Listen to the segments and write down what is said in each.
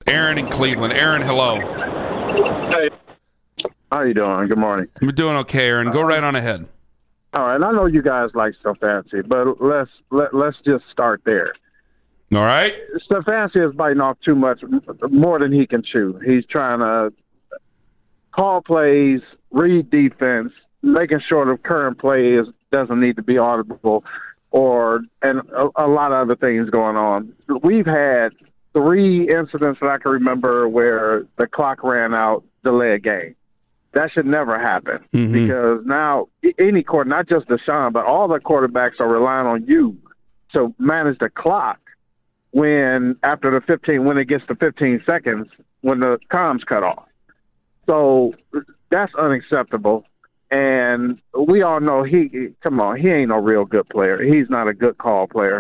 Aaron in Cleveland. Aaron, hello. Hey, how you doing? Good morning. I'm doing okay, Aaron. Go right on ahead. All right, I know you guys like Stefanski, but let's just start there. All right. Stefanski is biting off too much, more than he can chew. He's trying to call plays, read defense, making sure the current play doesn't need to be audible, and a lot of other things going on. We've had 3 incidents that I can remember where the clock ran out, delay a game. That should never happen because now any quarter, not just Deshaun, but all the quarterbacks are relying on you to manage the clock when it gets to 15 seconds, when the comms cut off. So that's unacceptable. And we all know he ain't no real good player. He's not a good call player,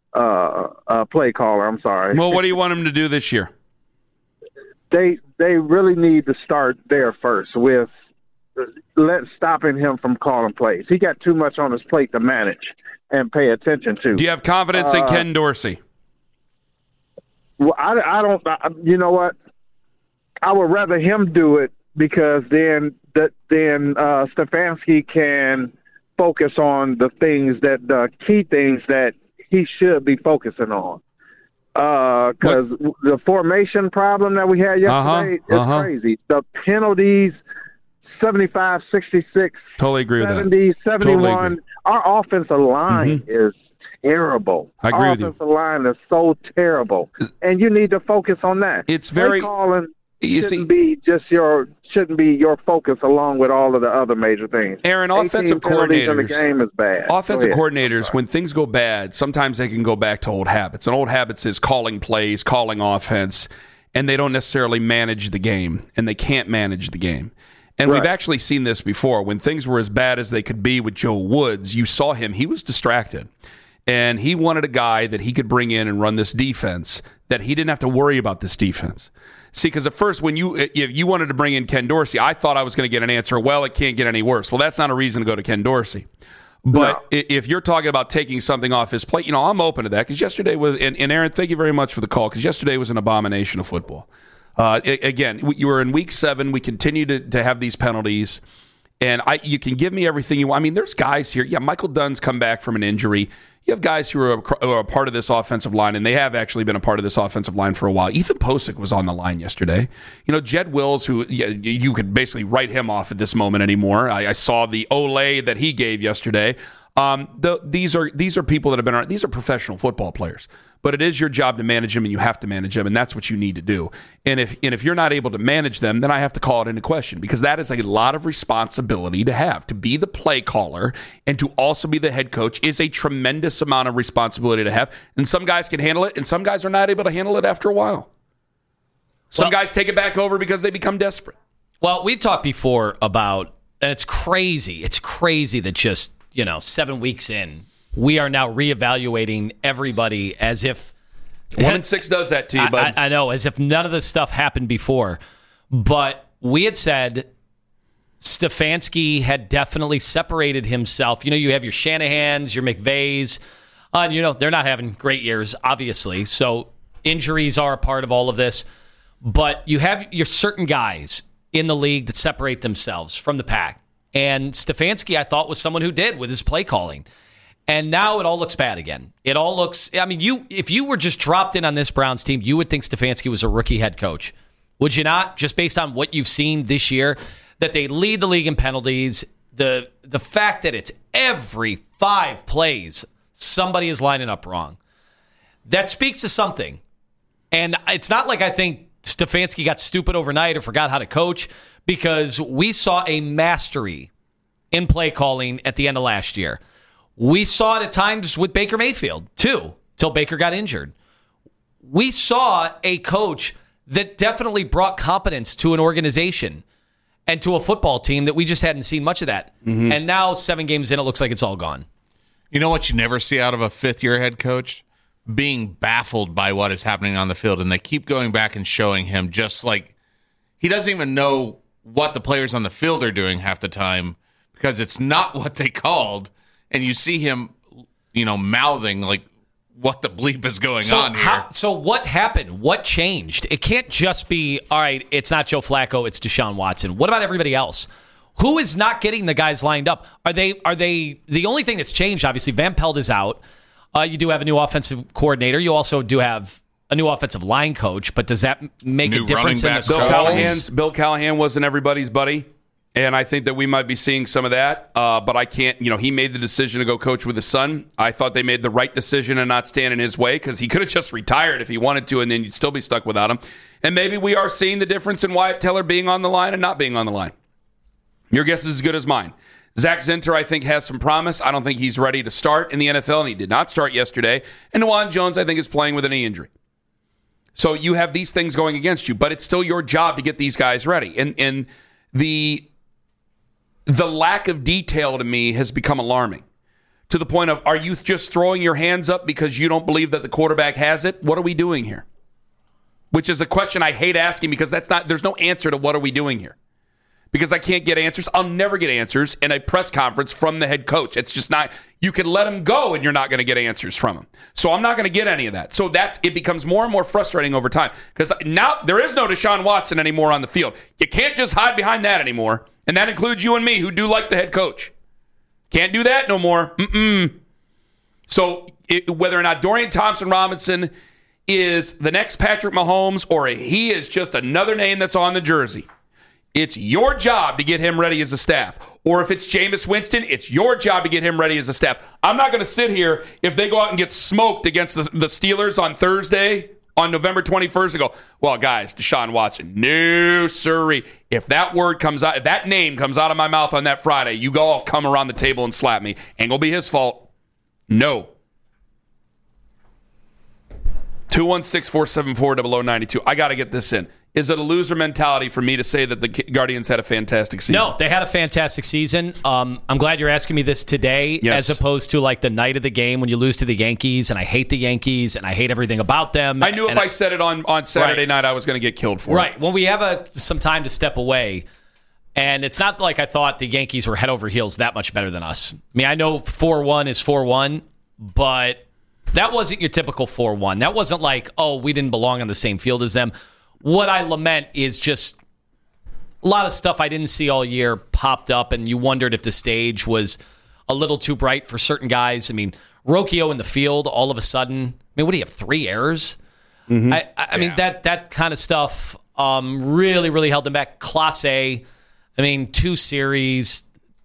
play caller. I'm sorry. Well, what do you want him to do this year? They really need to start there first with stopping him from calling plays. He got too much on his plate to manage and pay attention to. Do you have confidence in Ken Dorsey? Well, I don't. You know what? I would rather him do it because then Stefanski can focus on the key things that he should be focusing on. Because the formation problem that we had yesterday is crazy. The penalties, 75, 66, totally agree 70, with that. 71. Totally Our offensive line is terrible. I agree with you. Our offensive line is so terrible, and you need to focus on that. It's very play calling shouldn't be your focus along with all of the other major things. Aaron, offensive coordinators in the game is bad. Offensive coordinators, when things go bad, sometimes they can go back to old habits. And old habits is calling plays, calling offense, and they don't necessarily manage the game, and they can't manage the game. And we've actually seen this before. When things were as bad as they could be with Joe Woods, you saw him. He was distracted. And he wanted a guy that he could bring in and run this defense, that he didn't have to worry about this defense. See, because at first, if you wanted to bring in Ken Dorsey, I thought I was going to get an answer, well, it can't get any worse. Well, that's not a reason to go to Ken Dorsey. But if you're talking about taking something off his plate, I'm open to that. Because yesterday was, and Aaron, thank you very much for the call, because yesterday was an abomination of football. Again, you were in week 7. We continue to have these penalties. And you can give me everything you want. I mean, there's guys here. Yeah, Michael Dunn's come back from an injury. You have guys who are a part of this offensive line, and they have actually been a part of this offensive line for a while. Ethan Posick was on the line yesterday. Jed Wills, who you could basically write him off at this moment anymore. I saw the Olay that he gave yesterday. These are people that have been around. These are professional football players, but it is your job to manage them, and you have to manage them, and that's what you need to do. And if you're not able to manage them, then I have to call it into question, because that is a lot of responsibility to have. To be the play caller and to also be the head coach is a tremendous amount of responsibility to have. And some guys can handle it, and some guys are not able to handle it after a while. Some guys take it back over because they become desperate. Well, we've talked before about, and it's crazy that just 7 weeks in, we are now reevaluating everybody as if 1-6 does that to you, bud. I know, as if none of this stuff happened before. But we had said Stefanski had definitely separated himself. You have your Shanahans, your McVays. They're not having great years, obviously. So injuries are a part of all of this. But you have your certain guys in the league that separate themselves from the pack. And Stefanski, I thought, was someone who did with his play calling. And now it all looks bad again. It all looks, if you were just dropped in on this Browns team, you would think Stefanski was a rookie head coach. Would you not? Just based on what you've seen this year, that they lead the league in penalties, the fact that it's every 5 plays, somebody is lining up wrong. That speaks to something. And it's not like I think Stefanski got stupid overnight or forgot how to coach, because we saw a mastery in play calling at the end of last year. We saw it at times with Baker Mayfield, too, till Baker got injured. We saw a coach that definitely brought competence to an organization and to a football team that we just hadn't seen much of that. Mm-hmm. And now, 7 games in, it looks like it's all gone. You know what you never see out of a fifth-year head coach? Being baffled by what is happening on the field. And they keep going back and showing him just like he doesn't even know what the players on the field are doing half the time, because it's not what they called. And you see him, mouthing like, what the bleep is going on here. So what happened? What changed? It can't just be, all right, it's not Joe Flacco, it's Deshaun Watson. What about everybody else? Who is not getting the guys lined up? Are they the only thing that's changed? Obviously, Van Pelt is out. You do have a new offensive coordinator. You also do have a new offensive line coach, but does that make a difference in the Bill Callahan wasn't everybody's buddy, and I think that we might be seeing some of that, but I can't, he made the decision to go coach with his son. I thought they made the right decision and not stand in his way, because he could have just retired if he wanted to, and then you'd still be stuck without him. And maybe we are seeing the difference in Wyatt Teller being on the line and not being on the line. Your guess is as good as mine. Zach Zinter, I think, has some promise. I don't think he's ready to start in the NFL, and he did not start yesterday. And DeJuan Jones, I think, is playing with a knee injury. So you have these things going against you, but it's still your job to get these guys ready. And the lack of detail to me has become alarming, to the point of, are you just throwing your hands up because you don't believe that the quarterback has it? What are we doing here? Which is a question I hate asking, because there's no answer to what are we doing here. Because I can't get answers. I'll never get answers in a press conference from the head coach. It's just not, you can let him go and you're not going to get answers from him. So I'm not going to get any of that. So it becomes more and more frustrating over time, because now there is no Deshaun Watson anymore on the field. You can't just hide behind that anymore. And that includes you and me, who do like the head coach. Can't do that no more. So whether or not Dorian Thompson-Robinson is the next Patrick Mahomes, or he is just another name that's on the jersey, it's your job to get him ready as a staff. Or if it's Jameis Winston, it's your job to get him ready as a staff. I'm not going to sit here if they go out and get smoked against the Steelers on Thursday, on November 21st, and go, well, guys, Deshaun Watson. No, sirree. If that word comes out, if that name comes out of my mouth on that Friday, you all come around the table and slap me. Ain't going to be his fault. No. 216-474-0092. I got to get this in. Is it a loser mentality for me to say that the Guardians had a fantastic season? No, they had a fantastic season. I'm glad you're asking me this today, as opposed to like the night of the game when you lose to the Yankees, and I hate the Yankees, and I hate everything about them. I knew if I said it on Saturday night, I was going to get killed for it. Right. When we have some time to step away, and it's not like I thought the Yankees were head over heels that much better than us. I mean, I know 4-1 is 4-1, but that wasn't your typical 4-1. That wasn't like, oh, we didn't belong on the same field as them. What I lament is just a lot of stuff I didn't see all year popped up, and you wondered if the stage was a little too bright for certain guys. I mean, Rocchio in the field, all of a sudden, what do you have, 3 errors? Mm-hmm. I mean, that kind of stuff really, really held them back. Clase, 2 series,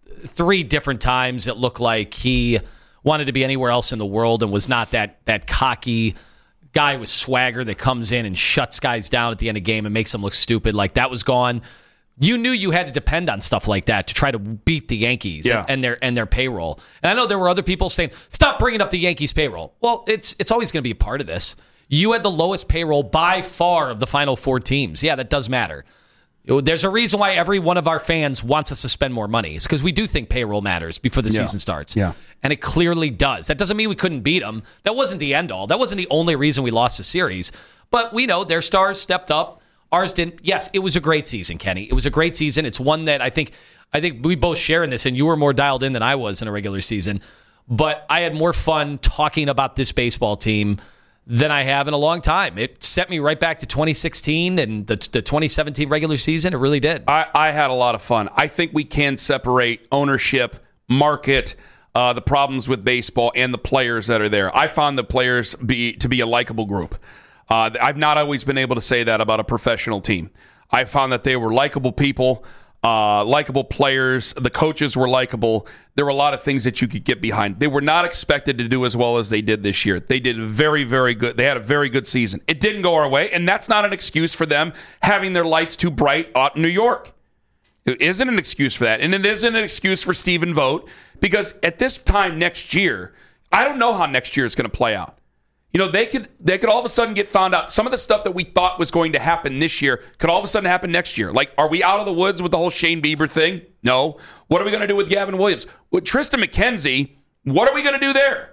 3 different times it looked like he wanted to be anywhere else in the world and was not that cocky guy with swagger that comes in and shuts guys down at the end of the game and makes them look stupid. Like, that was gone. You knew you had to depend on stuff like that to try to beat the Yankees and their payroll. And I know there were other people saying, stop bringing up the Yankees payroll. Well, it's always going to be a part of this. You had the lowest payroll by far of the final 4 teams. Yeah, that does matter. There's a reason why every one of our fans wants us to spend more money. It's because we do think payroll matters before the season starts. Yeah. And it clearly does. That doesn't mean we couldn't beat them. That wasn't the end all. That wasn't the only reason we lost the series. But we know their stars stepped up. Ours didn't. Yes, it was a great season, Kenny. It was a great season. It's one that I think we both share in this, and you were more dialed in than I was in a regular season. But I had more fun talking about this baseball team than I have in a long time. It set me right back to 2016 and the 2017 regular season. It really did. I had a lot of fun. I think we can separate ownership, market, the problems with baseball, and the players that are there. I found the players to be a likable group. I've not always been able to say that about a professional team. I found that they were likable people, likable players. The coaches were likable. There were a lot of things that you could get behind. They were not expected to do as well as they did this year. They did very, very good. They had a very good season. It didn't go our way, and that's not an excuse for them having their lights too bright out in New York. It isn't an excuse for that, and it isn't an excuse for Stephen Vogt, because at this time next year, I don't know how next year is going to play out. They could all of a sudden get found out. Some of the stuff that we thought was going to happen this year could all of a sudden happen next year. Like, are we out of the woods with the whole Shane Bieber thing? No. What are we going to do with Gavin Williams? With Tristan McKenzie, what are we going to do there?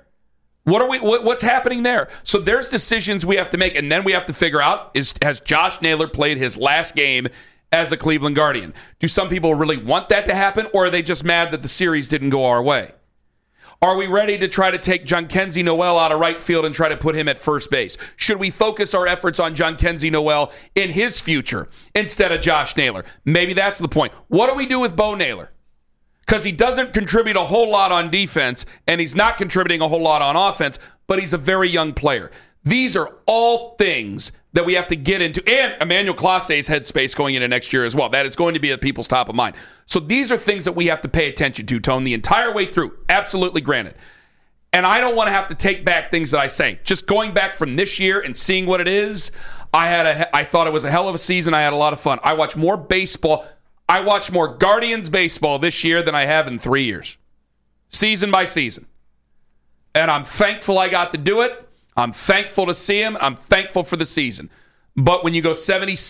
What's happening there? So there's decisions we have to make, and then we have to figure out, has Josh Naylor played his last game as a Cleveland Guardian? Do some people really want that to happen, or are they just mad that the series didn't go our way? Are we ready to try to take Jhonkensy Noel out of right field and try to put him at first base? Should we focus our efforts on Jhonkensy Noel in his future instead of Josh Naylor? Maybe that's the point. What do we do with Bo Naylor? Because he doesn't contribute a whole lot on defense, and he's not contributing a whole lot on offense, but he's a very young player. These are all things that we have to get into. And Emmanuel Clase's headspace going into next year as well. That is going to be at people's top of mind. So these are things that we have to pay attention to, Tone, the entire way through. Absolutely granted. And I don't want to have to take back things that I say. Just going back from this year and seeing what it is, I thought it was a hell of a season. I had a lot of fun. I watched more baseball. I watched more Guardians baseball this year than I have in 3 years. Season by season. And I'm thankful I got to do it. I'm thankful to see him. I'm thankful for the season. But when you go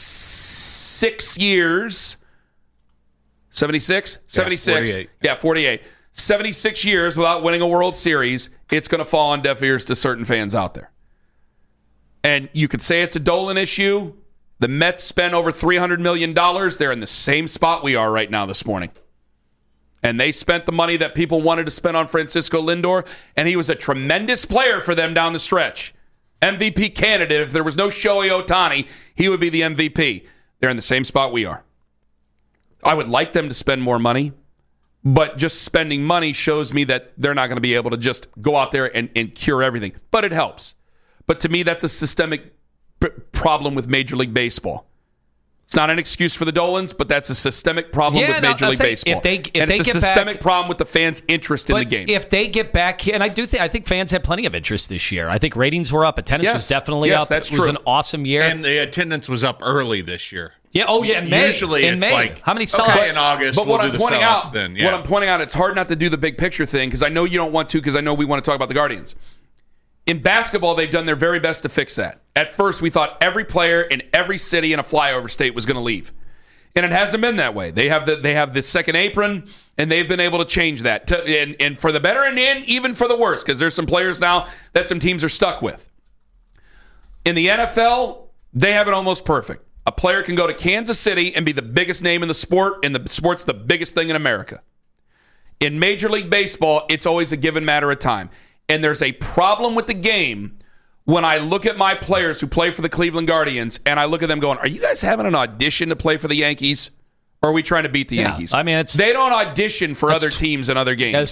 76 years, 76? 76. 48. Yeah, 48. 76 years without winning a World Series, it's going to fall on deaf ears to certain fans out there. And you could say it's a Dolan issue. The Mets spent over $300 million. They're in the same spot we are right now this morning. And they spent the money that people wanted to spend on Francisco Lindor, and he was a tremendous player for them down the stretch. MVP candidate. If there was no Shohei Ohtani, he would be the MVP. They're in the same spot we are. I would like them to spend more money, but just spending money shows me that they're not going to be able to just go out there and cure everything. But it helps. But to me, that's a systemic problem with Major League Baseball. It's not an excuse for the Dolans, but that's a systemic problem with Major League Baseball. It's a systemic problem with the fans' interest in the game. If they get back here, and I think fans had plenty of interest this year. I think ratings were up. Attendance was definitely up. That's it was true. an awesome year. And the attendance was up early this year. Yeah. Oh, yeah. In May. Usually in it's May. like, how many sellouts? Okay, in August, but we'll what do I'm the pointing sellouts out, then. Yeah. What I'm pointing out, it's hard not to do the big picture thing because I know you don't want to because I know we want to talk about the Guardians. In basketball, they've done their very best to fix that. At first, we thought every player in every city in a flyover state was going to leave. And it hasn't been that way. They have the second apron, and they've been able to change that. And for the better and even for the worse, because there's some players now that some teams are stuck with. In the NFL, they have it almost perfect. A player can go to Kansas City and be the biggest name in the sport, and the sport's the biggest thing in America. In Major League Baseball, it's always a given matter of time. And there's a problem with the game when I look at my players who play for the Cleveland Guardians and I look at them going, are you guys having an audition to play for the Yankees? Or are we trying to beat the Yankees? I mean, they don't audition for other teams and other games. Yeah, it's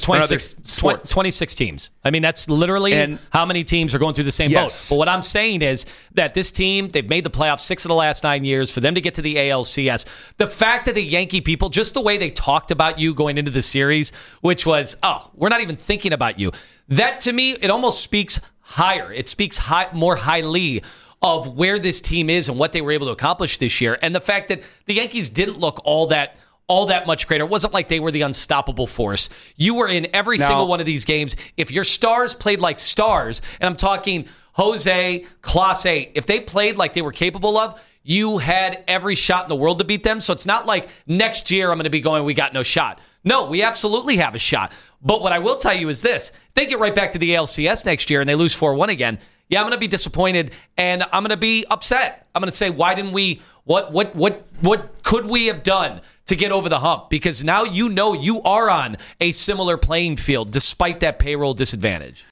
26 teams. I mean, that's literally how many teams are going through the same boat. But what I'm saying is that this team, they've made the playoffs 6 of the last 9 years. For them to get to the ALCS, the fact that the Yankee people, just the way they talked about you going into the series, which was, oh, we're not even thinking about you. That, to me, it almost speaks higher. It speaks more highly of where this team is and what they were able to accomplish this year. And the fact that the Yankees didn't look all that much greater. It wasn't like they were the unstoppable force. You were in every single one of these games. If your stars played like stars, and I'm talking Jose, Clase, if they played like they were capable of, you had every shot in the world to beat them. So it's not like next year I'm going to be going, we got no shot. No, we absolutely have a shot. But what I will tell you is this. If they get right back to the ALCS next year and they lose 4-1 again, yeah, I'm going to be disappointed and I'm going to be upset. I'm going to say, why didn't we, what could we have done to get over the hump? Because now you know you are on a similar playing field despite that payroll disadvantage.